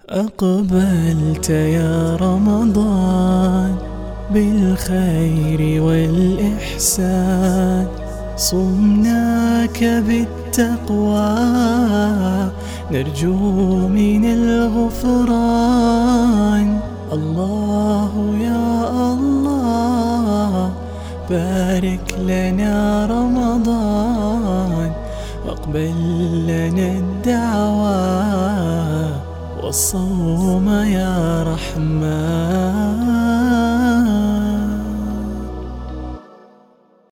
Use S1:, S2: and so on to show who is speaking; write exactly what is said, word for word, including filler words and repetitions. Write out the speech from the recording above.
S1: أقبلت يا رمضان بالخير والإحسان، صمناك بالتقوى نرجو من الغفران. الله يا الله بارك لنا رمضان، واقبل لنا الدعوى والصوم يا رحمن.